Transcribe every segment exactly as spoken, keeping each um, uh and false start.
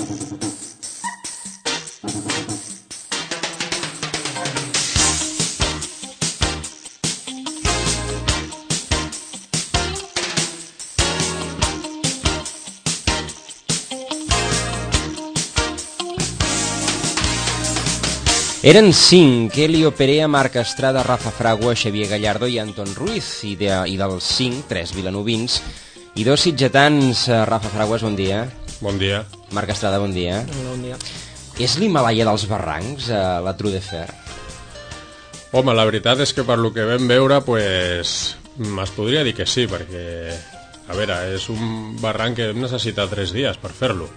Eren cinc: Elio Perea, Marc Estrada, Rafa Fragua, Xavier Gallardo i Anton Ruiz. I, de, i dels cinc, tres vilanovins i dos sitgetans. Rafa Fraguas, bon dia. Bon dia. Marc Estrada, bon dia. Bon dia. És l'Himàlaia dels barrancs, eh, la True de Fer? Home, la veritat és que per lo que vam veure, pues, es podria dir que sí, perquè, a veure, és un barranc que hem necessitat tres dies per fer-lo.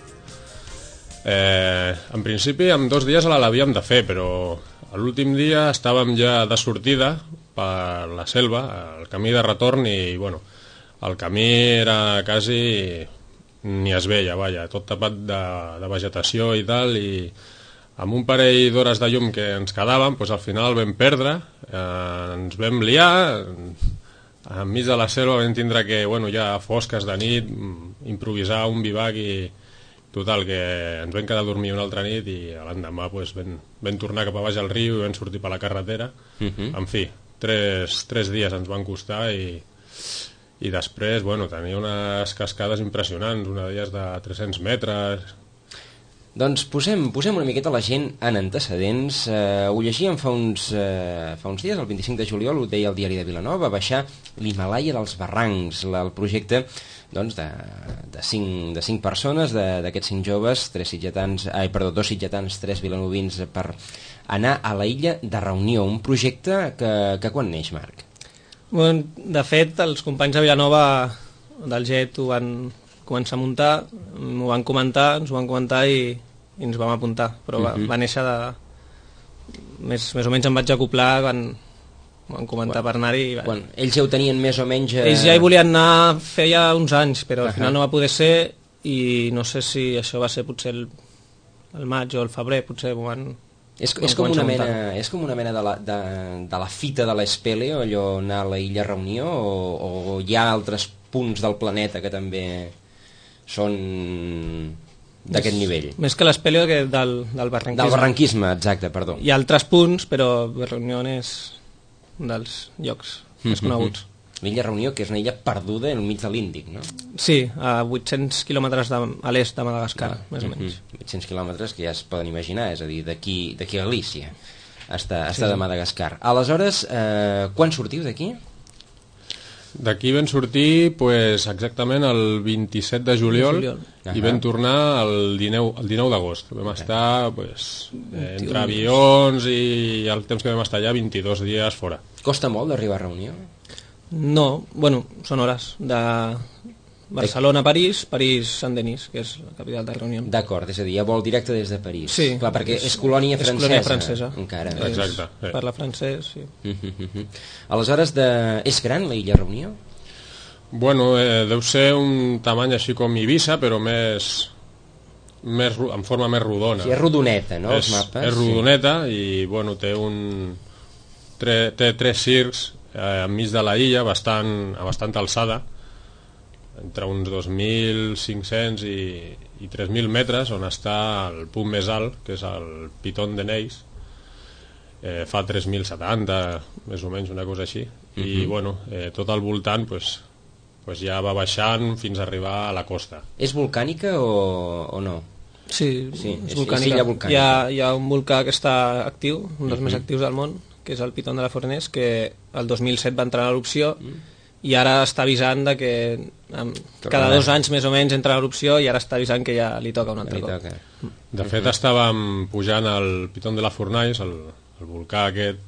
Eh, en principi, en dos dies l'havíem de fer, però l'últim dia estàvem ja de sortida per la selva, el camí de retorn, i, bueno, el camí era quasi... ni es veia, vaja, tot tapat de, de vegetació i tal, i amb un parell d'hores de llum que ens quedaven, doncs al final vam perdre, eh, ens vam liar, enmig de la selva vam tindre que, bueno, ja fosques de nit, improvisar un bivac i total, que ens vam quedar a dormir una altra nit i l'endemà doncs, vam, vam tornar cap a baix al riu i vam sortir per la carretera. Uh-huh. En fi, tres, tres dies ens van costar i i després, bueno, tenia unes cascades impressionants, una d'elles de tres-cents metres. Doncs posem, posem una miqueta la gent en antecedents. Eh, ho llegíem fa uns, eh, fa uns dies, el vint-i-cinc de juliol, ho deia el diari de Vilanova, va baixar l'Himàlaia dels barrancs, la, el projecte doncs, de, de, cinc, de cinc persones, d'aquests cinc joves, tres sitgetans, ai, perdó, dos sitgetans, tres vilanovins, per anar a la illa de Reunió, un projecte que, que quan neix, Marc? Bueno, de fet, els companys de Vilanova del G E T ho van començar a muntar, m'ho van comentar, ens ho van comentar i, i ens vam apuntar, però va, uh-huh. va néixer de... Més, més o menys em vaig acoplar quan van comentar quan, per anar-hi. I... Quan ells ja ho tenien més o menys... Eh... Ells ja hi volien anar feia uns anys, però al uh-huh. final no va poder ser i no sé si això va ser potser el, el maig o el febrer, potser ho van... És, és, com una mena, és com una mena de la, de, de la fita de l'Espele, allò anar a la illa Reunió, o, o hi ha altres punts del planeta que també són d'aquest nivell? Més que l'Espele que del, del barranquisme. Del barranquisme, exacte, perdó. Hi ha altres punts, però Reunió és un dels llocs més coneguts. L'illa Reunió, que és una illa perduda enmig de l'Índic, no? Sí, a vuit-cents quilòmetres de, a l'est de Madagascar, ah, més o menys. vuit-cents quilòmetres que ja es poden imaginar, és a dir, d'aquí a Galícia, està, està sí, de Madagascar. Aleshores, eh, quan sortiu d'aquí? D'aquí vam sortir pues, exactament el vint-i-set de juliol, juliol. i vam tornar el dinou, el dinou d'agost. Vam okay. estar pues, eh, entre avions i el temps que vam estar allà, vint-i-dos dies fora. Costa molt d'arribar a Reunió? No, bueno, són hores de Barcelona a París, París-Saint-Denis, que és la capital de Reunió. D'acord, és a dir, hi ha vol directe des de París. Sí. Clar, perquè és colònia és francesa. Colònia francesa. Encara. Exacte. És, parla francès, sí. Uh-huh. Aleshores, de... és gran la illa Reunió? Bueno, eh, deu ser un tamany així com Eivissa, però més... més en forma més rodona. Sí, és rodoneta, no, és, els mapes? És rodoneta sí. i, bueno, té un... Tre, té tres circs eh, enmig de la illa, bastant, a bastanta alçada, entre uns dos mil cinc-cents i, i tres mil metres, on està el punt més alt, que és el Piton de Neis. Eh, fa tres mil setanta, més o menys, una cosa així. Uh-huh. I, bueno, eh, tot al voltant, pues, pues ja va baixant fins a arribar a la costa. És volcànica o, o no? Sí, sí és, és volcànica. És volcànica. Hi ha, hi ha un volcà que està actiu, un dels uh-huh. més actius del món, que és el Piton de la Fournaise, que el dos mil set va entrar en l'erupció mm. i ara està avisant de que um, cada dos anys més o menys entra en l'erupció i ara està avisant que ja li toca un altre cop. De fet, estàvem pujant al Piton de la Fournaise, el, el volcà aquest,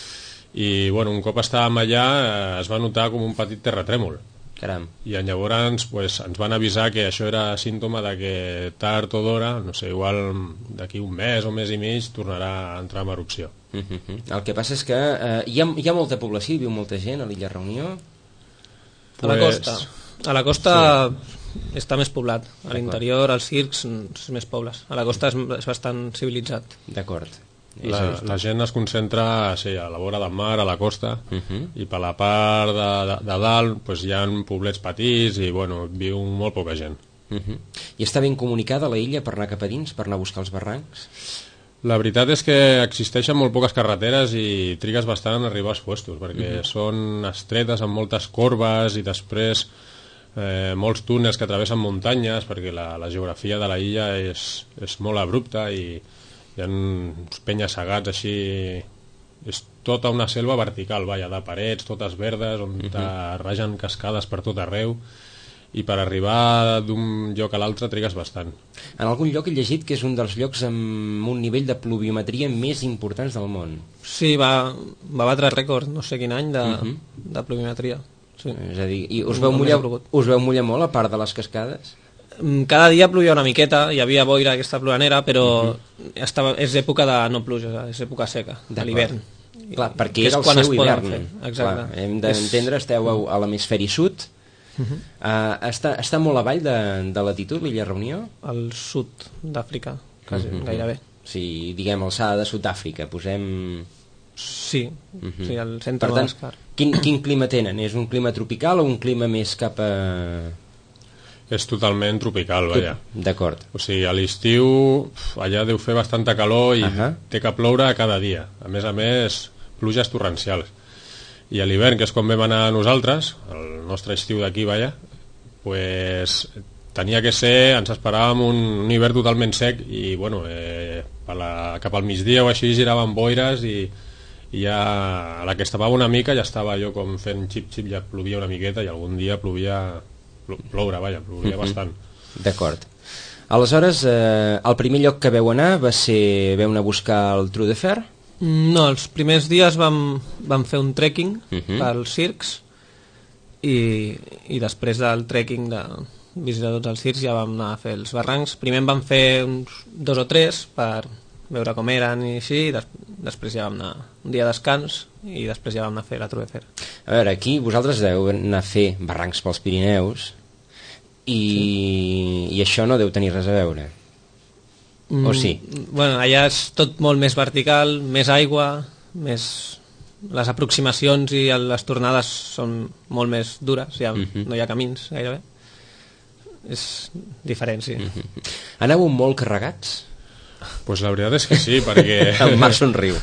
i bueno, un cop estàvem allà eh, es va notar com un petit terratrèmol. Caram. I llavors pues, ens van avisar que això era símptoma de que tard o d'hora, no sé, igual d'aquí un mes o mes i mig tornarà a entrar en erupció. Uh-huh. El que passa és que eh, hi, ha, hi ha molta població, hi viu molta gent a l'illa Reunió? Pues... A la costa. A la costa sí. està més poblat. A l'interior, als circs, és més pobles. A la costa és, és bastant civilitzat. D'acord. La, la gent es concentra sí, a la vora del mar, a la costa, uh-huh. i per la part de, de, de dalt pues, hi ha poblets petits i bueno, viu molt poca gent. Uh-huh. I està ben comunicada la illa per anar cap a dins, per anar a buscar els barrancs? La veritat és que existeixen molt poques carreteres i trigues bastant en arribar als puestos, perquè uh-huh. són estretes amb moltes corbes i després eh, molts túnels que travessen muntanyes, perquè la, la geografia de la illa és, és molt abrupta i hi ha uns penya-segats així, és tota una selva vertical, vaja, de parets, totes verdes, on uh-huh. te ragen cascades per tot arreu, i per arribar d'un lloc a l'altre trigues bastant. En algun lloc he llegit que és un dels llocs amb un nivell de pluviometria més importants del món. Sí, va, va batre rècord, no sé quin any, de, uh-huh. de pluviometria. Sí. És a dir, i us veu, mullar, us veu mullar molt a part de les cascades? Cada dia plovia una miqueta, hi havia boira aquesta ploranera, però uh-huh. estava, és època de no pluja, és època seca, de l'hivern. Clar, perquè és el seu hivern. Exacte. Clar, hem d'entendre, esteu a l'hemisferi sud. Uh-huh. Uh, està, està molt avall de, de latitud l'illa Reunió? Al sud d'Àfrica, quasi, uh-huh. gairebé. Sí, diguem alçada de Sud-àfrica, posem... Sí, uh-huh. sí, al centre de l'Escar. Quin, quin clima tenen? És un clima tropical o un clima més cap a... És totalment tropical, vaja. D'acord. O sigui, a l'estiu allà deu fer bastanta calor i uh-huh. té que ploure cada dia. A més a més, pluges torrencials. I a l'hivern, que és quan vam anar nosaltres, el nostre estiu d'aquí, vaja, pues, tenia que ser, ens esperàvem un, un hivern totalment sec i, bueno, eh, a la, cap al migdia o així giraven boires i, i ja a la que estava una mica ja estava jo com fent xip-xip, ja plovia una miqueta i algun dia plovia, ploure, vaja, plovia mm-hmm. bastant. D'acord. Aleshores, eh, el primer lloc que veu anar va ser, veu anar a buscar el Trou de Fer? No, els primers dies vam, vam fer un trekking uh-huh. pels circs i, i després del trekking de visitar tots els circs ja vam anar a fer els barrancs. Primer en vam fer uns dos o tres per veure com eren i així, i des, després ja vam anar un dia de descans i després ja vam anar a fer la Trou de Fer. A veure, aquí vosaltres deu anar a fer barrancs pels Pirineus i, sí. i això no deu tenir res a veure. O sí? Mm, bueno, allà és tot molt més vertical, més aigua, més... les aproximacions i les tornades són molt més dures, ja uh-huh. no hi ha camins gairebé. És diferent, sí. Uh-huh. Aneu molt carregats? Pues la veritat és que sí, perquè... El Marc somriu.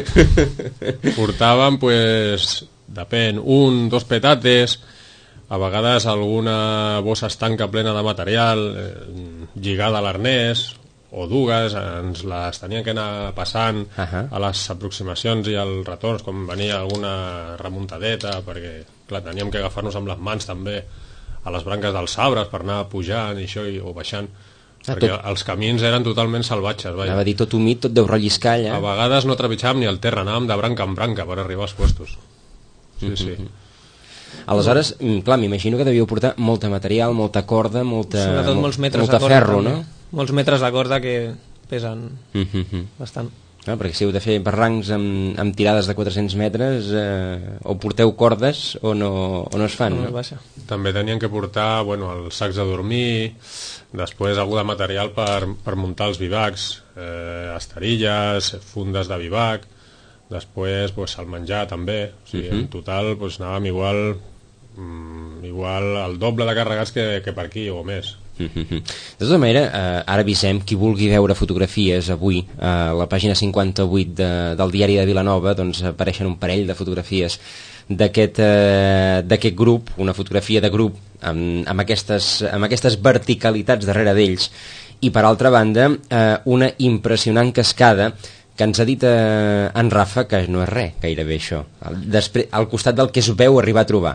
Portàvem, pues, depèn, un, dos petates, a vegades alguna bossa estanca plena de material, eh, lligada a l'arnès, o dues, ens les tenien que anar passant uh-huh. a les aproximacions i als retorns, quan venia alguna remuntadeta, perquè clar, teníem que agafar-nos amb les mans també a les branques dels arbres per anar pujant i això, i, o baixant, ah, perquè tot... els camins eren totalment salvatges. Vaja. Anava a dir, tot humit, tot deu relliscar allà. A vegades no trepitjàvem ni el terra, anàvem de branca en branca per arribar als puestos. Sí, uh-huh. sí. Aleshores, clar, m'imagino que devíeu portar molta material, molta corda, molta, sobretot molts metres molta de corda, ferro, també. No? Molts metres de corda que pesen uh-huh. bastant. Ah, perquè si heu de fer barrancs amb, amb tirades de quatre-cents metres, eh, o porteu cordes o no, o no es fan. No, no? També tenien que portar, bueno, els sacs de dormir, després algú de material per, per muntar els bivacs, eh, esterilles, fundes de bivac, després pues, el menjar també. O sigui, uh-huh. en total pues, anàvem igual, mm, igual el doble de carregats que, que per aquí o més. De tota manera, eh, ara avisem qui vulgui veure fotografies avui a la pàgina cinquanta-vuit de, del diari de Vilanova, doncs apareixen un parell de fotografies d'aquest eh, d'aquest grup, una fotografia de grup amb, amb, aquestes, amb aquestes verticalitats darrere d'ells, i per altra banda eh, una impressionant cascada que ens ha dit eh, en Rafa que no és res gairebé això, Després, al costat del que es veu arribar a trobar.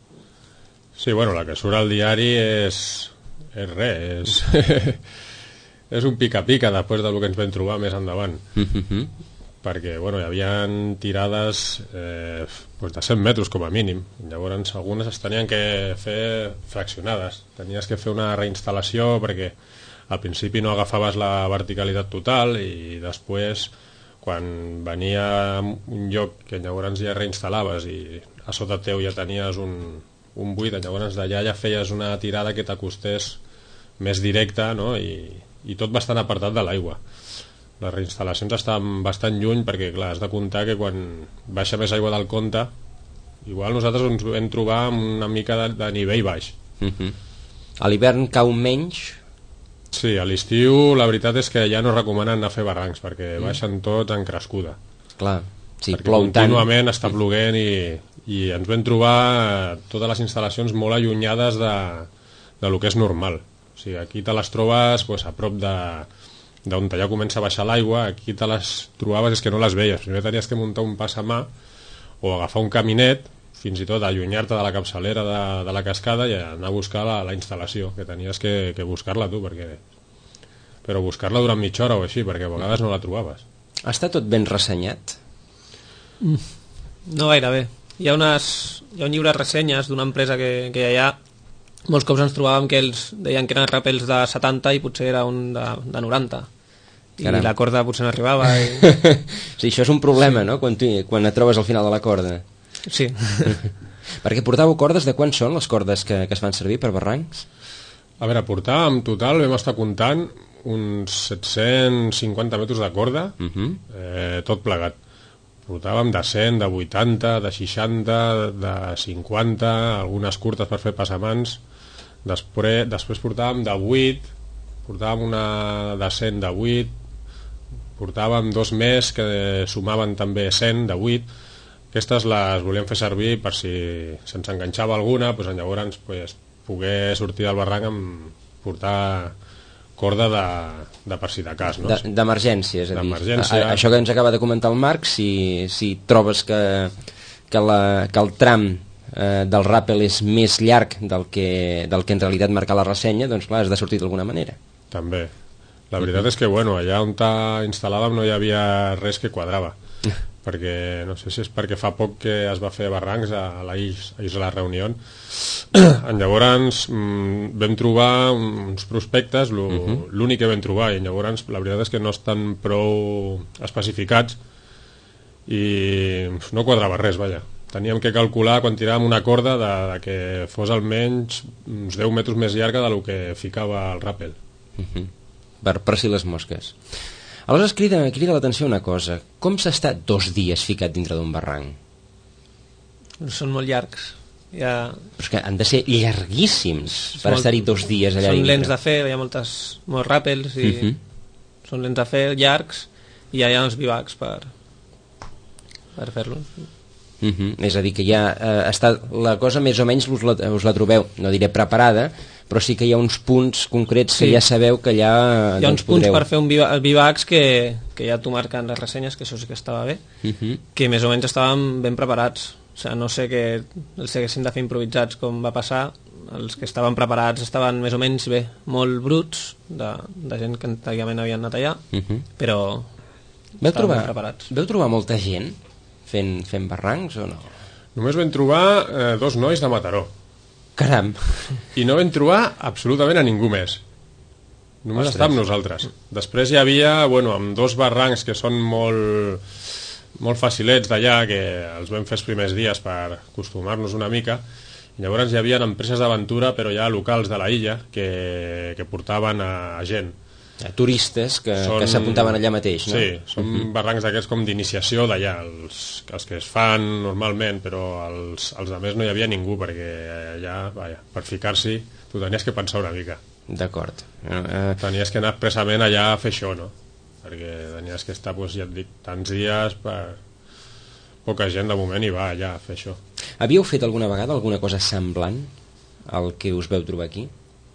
Sí, bueno, la que surt al diari és... és res, és, és un pica-pica després del que ens vam trobar més endavant. Uh-huh. Perquè bueno, hi havia tirades eh, pues de cent metres com a mínim, llavors algunes es tenien que fer fraccionades, tenies que fer una reinstal·lació perquè al principi no agafaves la verticalitat total i després quan venia un lloc que llavors ja reinstal·laves i a sota teu ja tenies un un buit, llavors d'allà ja feies una tirada que t'acostés més directa, no? I, i tot bastant apartat de l'aigua. Les reinstal·lacions estan bastant lluny perquè clar, has de comptar que quan baixa més aigua del compte igual nosaltres ens vam trobar amb una mica de, de nivell baix. Uh-huh. A l'hivern cau menys? Sí, a l'estiu la veritat és que ja no recomanen anar a fer barrancs perquè mm. baixen tots en crescuda. Clar, sí, perquè plou tant. Contínuament està ploguent i, i ens vam trobar totes les instal·lacions molt allunyades de, de lo que és normal. O sigui, aquí te les trobes pues, a prop de d'on ja comença a baixar l'aigua, aquí te les trobaves és que no les veies. Primer tenies que muntar un pas a mà o agafar un caminet, fins i tot allunyar-te de la capçalera de, de la cascada i anar a buscar la, la instal·lació, que tenies que, que buscar-la tu, perquè però buscar-la durant mitja hora o així, perquè a vegades no la trobaves. Està tot ben ressenyat? Mm. No gaire bé. Hi ha, unes, hi ha un llibre de ressenyes d'una empresa que, que hi ha. Molts cops ens trobàvem que ells deien que eren rappels de setanta i potser era un de, de noranta. I Caram. La corda potser no arribava. I... sí, això és un problema, no?, quan, tu, quan et trobes al final de la corda. Sí. Perquè portàveu cordes, de quan són les cordes que, que es fan servir per barrancs? A veure, portar en total vam estar comptant uns set-cents cinquanta metres de corda, uh-huh. eh, tot plegat. Portàvem de cent, de vuitanta, de seixanta, de cinquanta, algunes curtes per fer passamans. Després, després portàvem de vuit, portàvem una de cent de vuit, portàvem dos més que sumaven també cent de vuit. Aquestes les volíem fer servir per si se'ns enganxava alguna, doncs llavors pues, poder sortir del barranc amb portar corda de, de per si de cas, no? D'emergència, és a dir, a, això que ens acaba de comentar el Marc, si, si trobes que, que, la, que el tram eh, del ràpel és més llarg del que, del que en realitat marca la ressenya, doncs clar, has de sortir d'alguna manera. També. La veritat uh-huh. és que, bueno, allà on instal·làvem no hi havia res que quadrava. Perquè, no sé si és perquè fa poc que es va fer barrancs a la Isla Reunió. Llavors mmm, vam trobar uns prospectes, l'únic uh-huh. que vam trobar, i llavors la veritat és que no estan prou especificats i no quadrava res, vaja. Teníem que calcular quan tiràvem una corda de, de que fos almenys uns deu metres més llarga del que ficava el ràpel. Uh-huh. Per, per si les mosques. Aleshores crida, crida l'atenció una cosa. Com s'ha estat dos dies ficat dintre d'un barranc? Són molt llargs. Ja... Però és que han de ser llarguíssims per molt... estar-hi dos dies allà són dintre. Són lents de fer, hi ha moltes, molts ràpels i uh-huh. són lents de fer, llargs, i ja hi ha els bivacs per, per fer-los. Uh-huh. És a dir, que ja eh, està, la cosa més o menys us la, us la trobeu, no diré preparada, però sí que hi ha uns punts concrets sí. que ja sabeu que allà hi ha uns punts podreu... per fer un biva, bivacs que, que ja t'ho marquen les ressenyes, que això sí que estava bé, uh-huh. que més o menys estàvem ben preparats. O sigui, no sé que els haguessin de fer improvisats com va passar, els que estaven preparats estaven més o menys bé, molt bruts, de, de gent que antigament havien anat allà, uh-huh. però veu trobar, ben preparats. Veu trobar molta gent fent, fent barrancs o no? Només vam trobar eh, dos nois de Mataró. Caram. I no vam trobar absolutament a ningú més. Només estàvem nosaltres. Després hi havia, bueno, amb dos barrancs que són molt, molt facilets d'allà, que els vam fer els primers dies per acostumar-nos una mica. I llavors hi havia empreses d'aventura, però ja locals de la illa, que, que portaven a, a gent. A turistes que, són, que s'apuntaven allà mateix, no? Sí, són uh-huh. barrancs d'aquests com d'iniciació d'allà, els, els que es fan normalment, però els, els de més no hi havia ningú, perquè allà, vaja, per ficar-s'hi, tu tenies que pensar una mica. D'acord. Uh... Tenies que anar expressament allà a fer això, no? Perquè tenies que estar, doncs, ja et dic, tants dies per... Poca gent de moment hi va allà a fer això. Havíeu fet alguna vegada alguna cosa semblant al que us veu trobar aquí?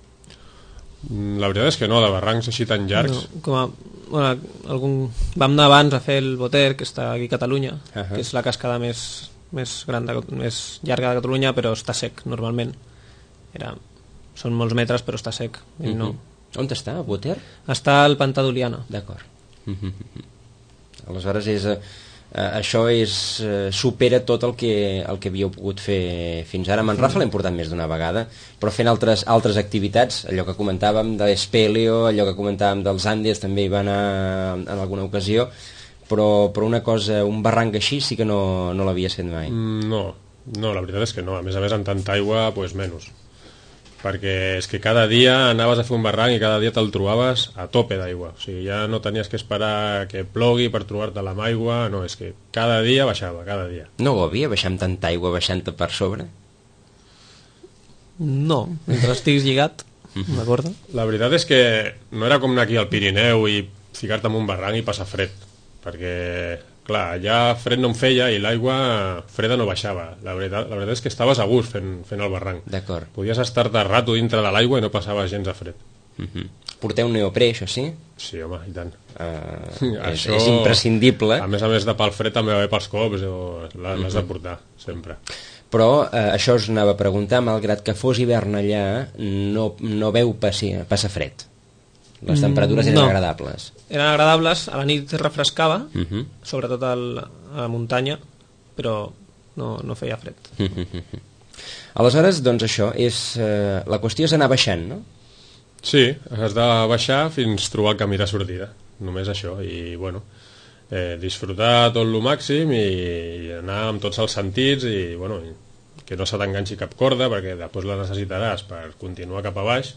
La veritat és que no, de barrancs així tan llargs. No, com a, bueno, algun... Vam anar abans a fer el Boter, que està aquí a Catalunya, uh-huh. que és la cascada més, més, gran de, més llarga de Catalunya, però està sec normalment. Era... Són molts metres, però està sec. Uh-huh. I no... On està, el Boter? Està al Pantà d'Oliana. D'acord. Uh-huh. Aleshores és... Uh, això és, uh, supera tot el que, el que havíeu pogut fer fins ara. Amb en Rafa l'hem portat més d'una vegada, però fent altres, altres activitats, allò que comentàvem de l'Espeleo, allò que comentàvem dels Andes, també hi va anar en alguna ocasió, però, però una cosa, un barranc així sí que no, no l'havia fet mai. No, no, la veritat és que no. A més a més, amb tanta aigua, pues menys. Perquè és que cada dia anaves a fer un barranc i cada dia te'l trobaves a tope d'aigua. O sigui, ja no tenies que esperar que plogui per trobar-te-la amb aigua, no, és que cada dia baixava, cada dia. No ho havia, baixar amb tanta aigua, baixant-te per sobre? No, mentre estiguis lligat. m'acordo. La veritat és que no era com anar aquí al Pirineu i ficar-te en un barranc i passar fred, perquè, clar, allà fred no em feia i l'aigua freda no baixava. La veritat, la veritat és que estaves a gust fent, fent el barranc. D'acord. Podies estar-te rato dintre de l'aigua i no passaves gens de fred. Uh-huh. Porteu un neoprè, això sí? Sí, home, i tant. Uh, és, Això, és imprescindible. A més a més de pel fred també va bé pels cops, l'has de portar, sempre. Però eh, això us anava a preguntar, malgrat que fos hivern allà, no, no veu passi, passar fred. Les temperatures eren no. agradables. Eren agradables, a la nit refrescava, Uh -huh. sobretot al, a la muntanya, però no, no feia fred. Uh -huh. Aleshores, doncs això, és, eh, la qüestió és anar baixant, no? Sí, has de baixar fins trobar el camí de sortida, només això, i bueno, eh, disfrutar tot el màxim i, i anar amb tots els sentits i bueno, que no se t'enganxi cap corda perquè després la necessitaràs per continuar cap a baix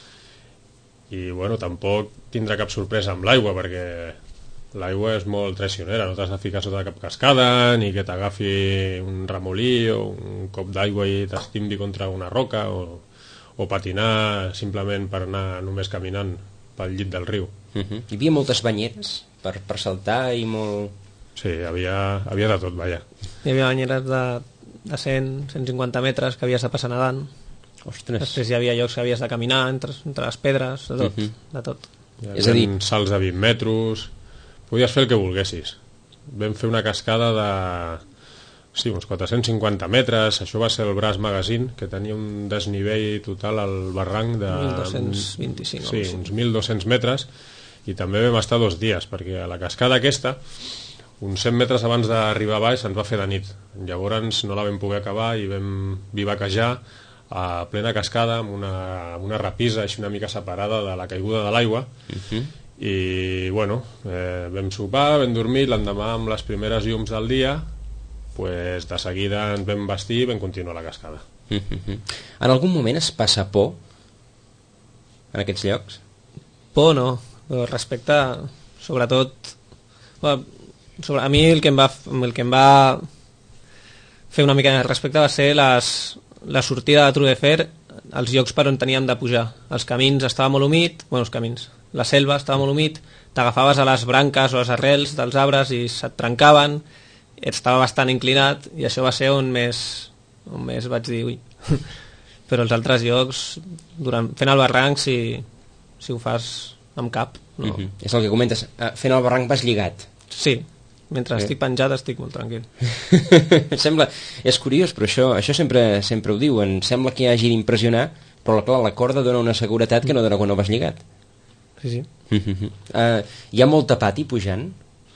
i bueno, tampoc tindrà cap sorpresa amb l'aigua perquè l'aigua és molt traicionera, no t'has de ficar sota cap cascada ni que t'agafi un remolí o un cop d'aigua i t'estimbi contra una roca o o patinar simplement per anar només caminant pel llit del riu. Uh -huh. Hi havia moltes banyeres per, per saltar i molt... Sí, havia, havia de tot, vaja. Hi havia banyeres de, de cent, cent cinquanta metres que havies de passar nedant. Ostres. Després hi havia llocs que havies de caminar entre, entre les pedres, de tot. Uh -huh. de tot. Hi És a dir... salts de vint metres, podies fer el que volguessis. Vam fer una cascada de... sí, uns quatre-cents cinquanta metres, això va ser el Braç Magazine, que tenia un desnivell total al barranc de... mil dos-cents vint-i-cinc. Sí, uns mil dos-cents metres, i també vam estar dos dies, perquè a la cascada aquesta, uns cent metres abans d'arribar a baix, se'ns va fer de nit. Llavors no la vam poder acabar i vam bivaquejar a plena cascada, amb una, amb una rapisa així una mica separada de la caiguda de l'aigua, Uh -huh. i bueno, eh, vam sopar, vam dormir, l'endemà amb les primeres llums del dia, pues, de seguida ens vam vestir i vam continuar la cascada. Uh -huh. En algun moment es passa por en aquests llocs? Por no, però respecte sobretot bueno, sobre, a mi el que em va el que em va fer una mica de respecte va ser les, la sortida de True de Fer, els llocs per on teníem de pujar. Els camins estava molt humit, bueno, els camins, la selva estava molt humit, t'agafaves a les branques o a les arrels dels arbres i se't trencaven, estava bastant inclinat i això va ser on més, on més vaig dir ui. Però els altres llocs durant, fent el barranc si, si ho fas amb cap no. Uh -huh. És el que comentes, fent el barranc vas lligat. Sí, mentre eh. estic penjat estic molt tranquil. Sembla, és curiós, però això, això sempre, sempre ho diuen, sembla que hagi d'impressionar, però clar, la corda dona una seguretat que no dona quan no vas lligat. Sí, sí. Uh -huh. uh, hi ha molta pati pujant?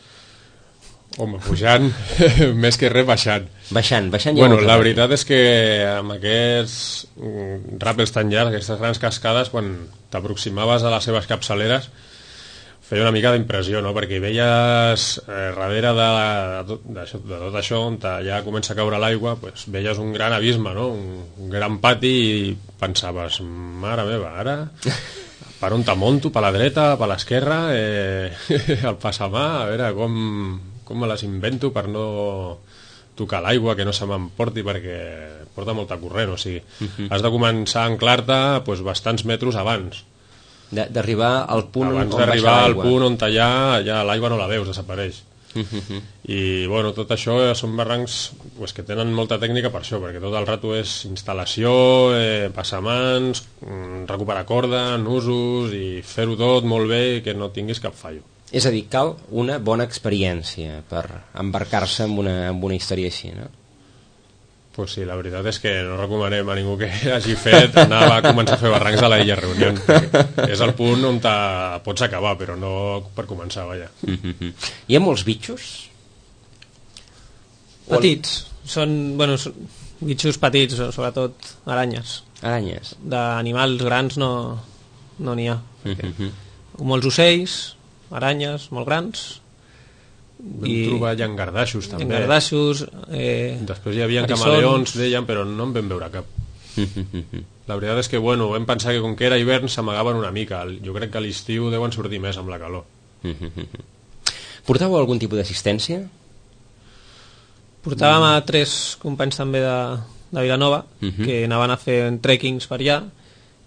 Home, pujant, més que res baixant. Baixant, baixant bueno, la veritat és que amb aquests ràpels tan llargs, aquestes grans cascades, quan t'aproximaves a les seves capçaleres, feia una mica d'impressió, no? Perquè veies eh, darrere de, de, tot, de, de tot això, on ja comença a caure l'aigua, pues, veies un gran abisme, no? Un, un gran pati i pensaves, mare meva, ara... Per on te monto? Per la dreta? Per l'esquerra? Eh, el passamà? A veure, com... com me les invento per no tocar l'aigua, que no se m'emporti perquè porta molta corrent, o sigui, uh -huh. has de començar a anclar-te pues, bastants metres abans d'arribar al punt abans on d'arribar al punt on ja, ja l'aigua no la veus, desapareix. Uh -huh. I bueno, tot això són barrancs pues, que tenen molta tècnica per això, perquè tot el rato és instal·lació, eh, passamans, recuperar corda, nusos i fer-ho tot molt bé i que no tinguis cap fallo. És a dir, cal una bona experiència per embarcar-se en una, en una història així, no? Pues sí, la veritat és que no recomanem a ningú que hagi fet anar a començar a fer barrancs a la Illa Reunió. És el punt on te pots acabar, però no per començar, vaja. Mm-hmm. Hi ha molts bitxos? Petits. Són, bueno, són bitxos petits, sobretot aranyes. Aranyes. D'animals grans no no n'hi ha. Mm-hmm. Molts ocells, aranyes molt grans. Vam i... trobar llangardaixos també. Llangardaixos, eh, després hi havia camaleons, deien, però no en vam veure cap. La veritat és que, bueno, vam pensar que com que era hivern s'amagaven una mica. Jo crec que a l'estiu deuen sortir més amb la calor. Portàveu algun tipus d'assistència? Portàvem a tres companys també de, de Vilanova, uh -huh. que anaven a fer trekkings per allà,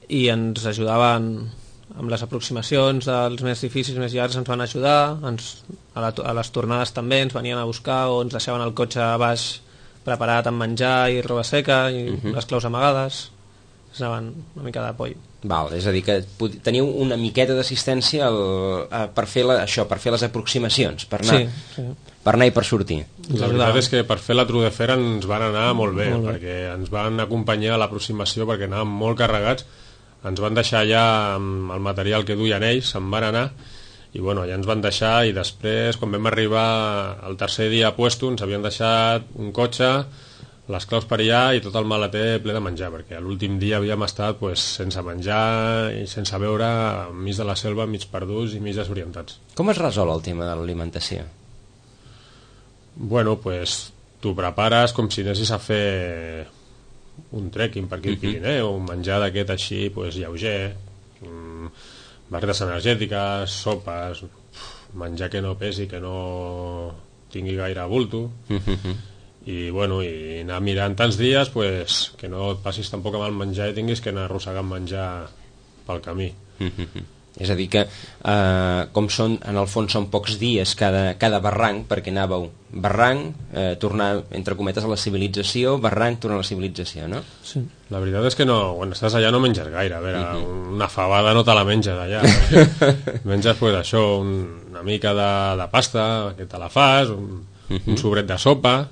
i ens ajudaven amb les aproximacions dels més difícils, més llargs, ens van ajudar, ens, a, la, a les tornades també ens venien a buscar o ens deixaven el cotxe a baix preparat amb menjar i roba seca i uh -huh. les claus amagades, ens anaven una mica d'apoi. Val, és a dir, que teniu una miqueta d'assistència al, per fer la, això, per fer les aproximacions, per anar, sí, sí. per anar i per sortir. La veritat és que per fer la True de Fer ens van anar molt bé, molt bé, perquè ens van acompanyar a l'aproximació perquè anàvem molt carregats, ens van deixar allà amb el material que duien ells, se'n van anar, i bueno, allà ens van deixar, i després, quan vam arribar el tercer dia a puesto, ens havien deixat un cotxe, les claus per allà i tot el maleter ple de menjar, perquè l'últim dia havíem estat pues, sense menjar i sense beure, enmig de la selva, mig perduts i mig desorientats. Com es resol el tema de l'alimentació? Bueno, pues tu prepares com si anessis a fer un trekking per aquí al Pirineu, un menjar d'aquest així, pues, lleuger, barretes energètiques, sopes, menjar que no pesi, que no tingui gaire bulto, i bueno, i anar mirant tants dies pues, que no et passis tampoc amb el menjar i tinguis que anar arrossegant menjar pel camí. És a dir que eh, com són, en el fons són pocs dies cada, cada barranc, perquè anàveu barranc, eh, tornar entre cometes a la civilització, barranc, tornar a la civilització, no? Sí. La veritat és que no, quan estàs allà no menges gaire, a veure, uh -huh. una fabada no te la menges allà, menges pues, això, un, una mica de, de pasta que te la fas, un, uh -huh. un sobret de sopa,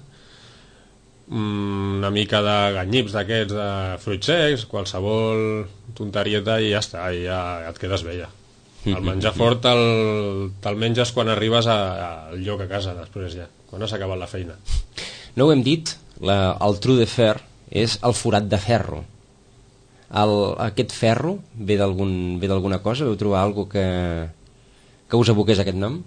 una mica de ganyips d'aquests de fruits secs, qualsevol tonterieta i ja està, i ja et quedes vella. El menjar fort te'l te menges quan arribes a, al lloc a casa després ja, quan has acabat la feina. No ho hem dit, la, el True de Fer és el forat de ferro. El, aquest ferro ve d'algun ve d'alguna cosa? Veu trobar alguna cosa que, que us aboqués aquest nom?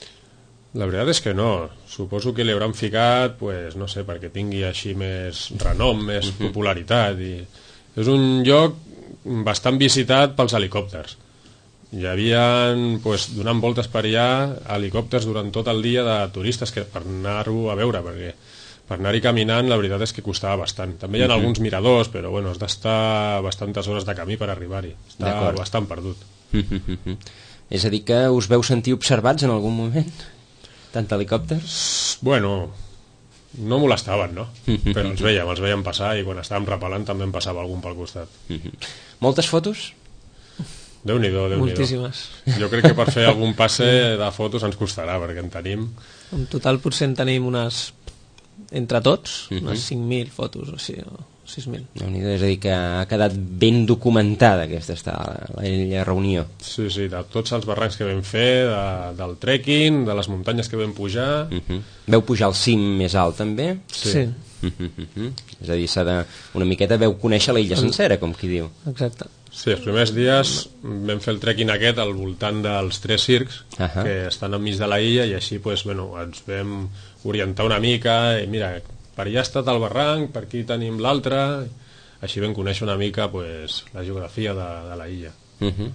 La veritat és que no, suposo que li hauran ficat, pues, no sé, perquè tingui així més renom, més uh-huh. popularitat, i és un lloc bastant visitat pels helicòpters. Hi havia, pues, donant voltes per allà, helicòpters durant tot el dia de turistes que per anar-ho a veure, perquè per anar-hi caminant la veritat és que costava bastant. També hi ha uh-huh. alguns miradors, però bueno, has d'estar bastantes hores de camí per arribar-hi. Està bastant perdut. Uh-huh. És a dir que us veu sentir observats en algun moment? Tant helicòpters? Bueno, no molestaven, no? Però els veiem, els veiem passar, i quan estàvem repelant també en passava algun pel costat. Moltes fotos? Déu-n'hi-do, Déu-n'hi-do. Moltíssimes. Jo crec que per fer algun passe de fotos ens costarà, perquè en tenim... En total potser en tenim unes, entre tots, unes cinc mil fotos o sigui, o sis mil. És a dir, que ha quedat ben documentada aquesta està, la, la reunió. Sí, sí, de tots els barrancs que vam fer, de, del trekking, de les muntanyes que vam pujar... Uh -huh. Veu pujar al cim més alt, també? Sí. sí. Uh -huh. És a dir, s'ha de, una miqueta veu conèixer la illa sencera, com qui diu. Exacte. Sí, els primers dies vam fer el trekking aquest al voltant dels tres circs, uh -huh. que estan enmig de la illa, i així pues, bueno, ens vam orientar una mica, i mira, per allà ha estat el barranc, per aquí tenim l'altre, així vam conèixer una mica pues, la geografia de, de la illa. Uh -huh.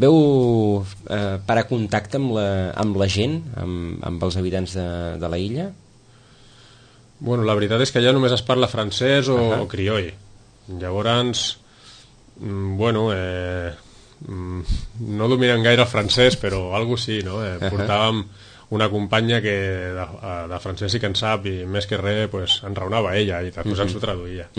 Veu eh, parar contacte amb la, amb la gent, amb, amb els habitants de, de la illa? Bueno, la veritat és que allà només es parla francès o, uh -huh. o crioll. Llavors, bueno, eh, no dominen gaire el francès, però algo sí, no? Eh, portàvem una companya que de, de francès sí que en sap, i més que res pues, enraonava ella i després ens ho traduïa.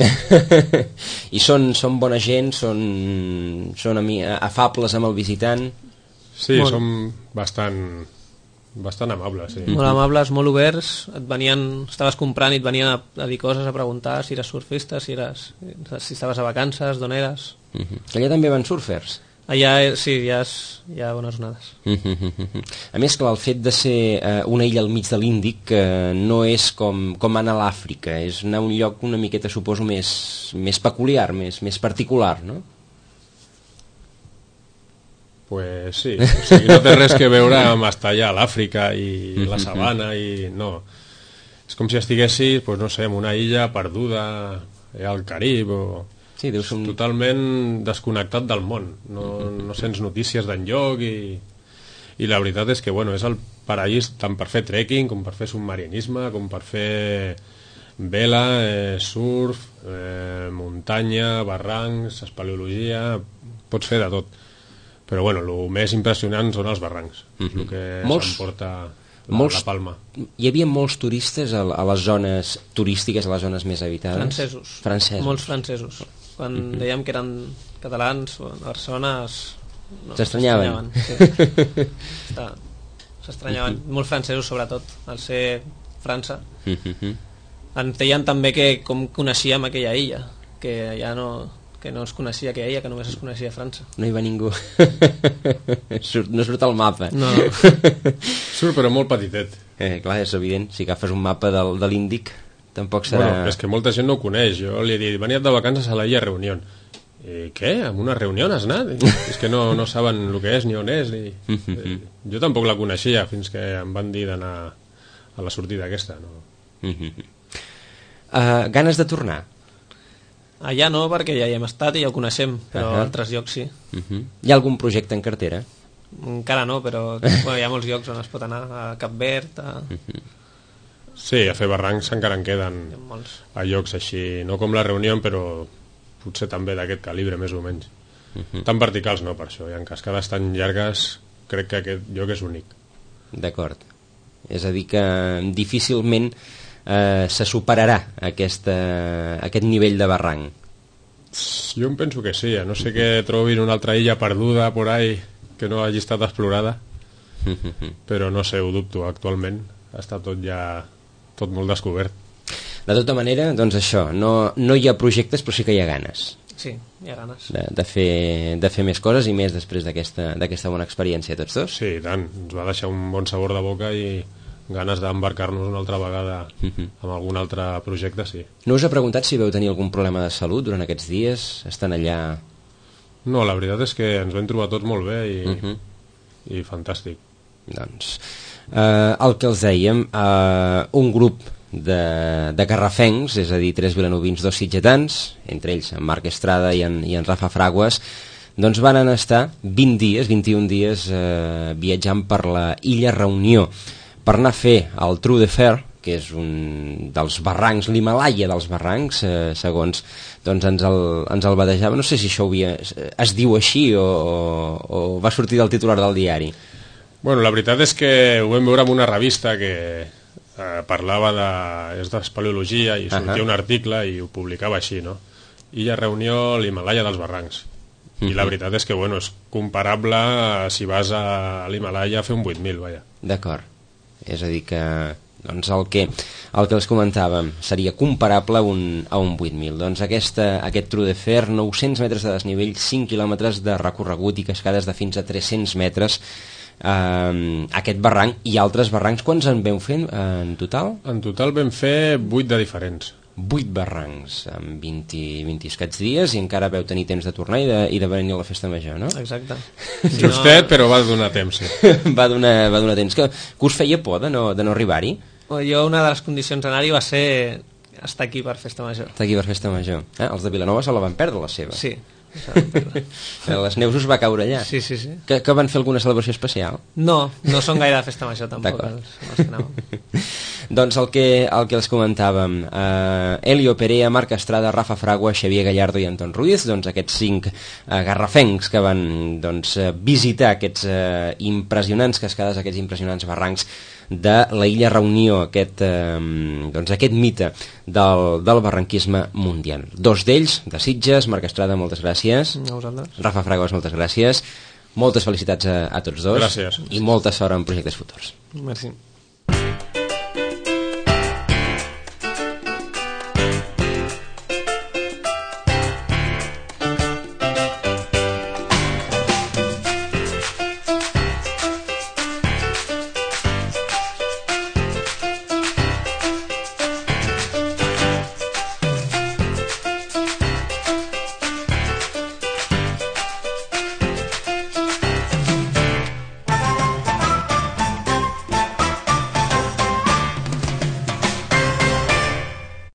I són, són bona gent, són, són afables amb el visitant? Sí, molt. Som bastant bastant amables, sí. Molt amables, molt oberts, et venien, estaves comprant i et venien a, a dir coses, a preguntar si eres surfista, si, eres, si estaves a vacances, d'on eres. Uh -huh. Allà també van surfers? Allà, sí, hi ha, hi ha bones onades. Uh -huh. A més, clar, el fet de ser eh, una illa al mig de l'Índic eh, no és com, com anar a l'Àfrica, és anar a un lloc una miqueta, suposo, més, més peculiar, més, més particular, no? Pues sí, o sigui, no té res que veure amb estar allà a l'Àfrica i la sabana, i no. És com si estiguessis, pues, no sé, en una illa perduda al Carib, o... Sí, deu ser un... totalment desconnectat del món, no, no sents notícies d'enlloc, i, i la veritat és que bueno, és el paraís tant per fer trekking com per fer submarinisme, com per fer vela, eh, surf, eh, muntanya, barrancs, espeleologia, pots fer de tot. Però bueno, el més impressionant són els barrancs, Mhm. el que Molts- s'emporta la, molts- la Palma. Hi havia molts turistes a, a les zones turístiques, a les zones més habitades? Francesos. Francesos. Molts francesos. Quan Mhm. dèiem que eren catalans o a Barcelona es... no, S'estranyaven. s'estranyaven, sí. Està- S'estranyaven. Molts francesos, sobretot, al ser França. Mhm. Ens deien també que com coneixíem aquella illa, que ja no, que no es coneixia aquella illa, que només es coneixia França. No hi va ningú. Surt, no surt al mapa. No. Surt però molt petitet. Eh, clar, és evident. Si agafes un mapa del, de l'Índic, tampoc serà... Bueno, és que molta gent no ho coneix. Jo li he dit, veniat de vacances a la illa Reunió. I què? Amb una reunió has anat? I, és que no, no saben el que és ni on és. Ni... Eh, jo tampoc la coneixia fins que em van dir d'anar a la sortida aquesta. No? uh, ganes de tornar? Allà no, perquè ja hi hem estat i ja ho coneixem, però Ahà. a altres llocs sí. Uh -huh. Hi ha algun projecte en cartera? Encara no, però bueno, hi ha molts llocs on es pot anar, a Cap Verd, a... Sí, a fer barrancs encara en queden hi ha molts. a llocs així, no com la Reunió, però potser també d'aquest calibre, més o menys. Tan verticals no, per això. I en cascades tan llargues crec que aquest lloc és únic. D'acord. És a dir que difícilment eh, se superarà aquesta, aquest nivell de barranc. Jo em penso que sí, a no sé que trobin una altra illa perduda por ahí que no hagi estat explorada, però no sé, ho dubto, actualment està tot ja tot molt descobert. De tota manera, doncs això, no, no hi ha projectes però sí que hi ha ganes Sí, hi ha ganes. de, de, fer, de fer més coses i més després d'aquesta d'aquesta bona experiència tots dos. Sí, i tant, ens va deixar un bon sabor de boca i ganes d'embarcar-nos una altra vegada amb algun altre projecte, sí. No us he preguntat si veu tenir algun problema de salut durant aquests dies? Estan allà... No, la veritat és que ens vam trobar tots molt bé i, Uh -huh. i fantàstic. Doncs, eh, el que els dèiem, eh, un grup de, de garrafencs, és a dir, tres vilanovins, dos sitgetans, entre ells en Marc Estrada i en, i en Rafa Fraguas, doncs van anar a estar vint dies, vint-i-un dies eh, viatjant per la illa Reunió per anar a fer el Trou de Fer, que és un dels barrancs, l'Himalaya dels barrancs, eh, segons doncs ens el, ens el batejava. No sé si això havia, es diu així o, o, o va sortir del titular del diari. Bueno, la veritat és que ho vam veure en una revista que eh, parlava de... és d'espeleologia i sortia Ahà. un article i ho publicava així, no? Illa Reunió, l'Himalaya dels barrancs. I la veritat és que, bueno, és comparable a si vas a l'Himalaya a fer un vuit mil, vaja. D'acord. És a dir que doncs el que, el que els comentàvem seria comparable a un, a un vuit mil. Doncs aquesta, aquest Trou de Fer, nou-cents metres de desnivell, cinc quilòmetres de recorregut i cascades de fins a tres-cents metres. Uh, aquest barranc i altres barrancs, quants en veu fent uh, en total? En total vam fer vuit de diferents. vuit barrancs en vint, vint i escaig dies i encara veu tenir temps de tornar i de, i de venir a la festa major, no? Exacte. Justet, però va donar temps, sí. va, donar, va donar temps. Que, que us feia por de no, de no arribar-hi? Jo una de les condicions d'anar-hi va ser estar aquí per festa major. Està aquí per festa major. Eh? Els de Vilanova se la van perdre, la seva. Sí. Això vam perdre. Les neus us va caure allà. Sí, sí, sí. Que, que van fer alguna celebració especial? No, no són gaire de festa major tampoc D'acord. els, els que anàvem. Doncs el que, el que els comentàvem, eh, Elio Perea, Marc Estrada, Rafa Fragua, Xavier Gallardo i Anton Ruiz, doncs aquests cinc eh, garrafencs que van doncs, eh, visitar aquests eh, impressionants cascades, aquests impressionants barrancs de la illa Reunió, aquest, eh, doncs aquest mite del, del barranquisme mundial. Dos d'ells, de Sitges, Marc Estrada, moltes gràcies. A vosaltres. Rafa Fraguas, moltes gràcies. Moltes felicitats a, a tots dos. Gràcies. I molta sort en projectes futurs. Merci.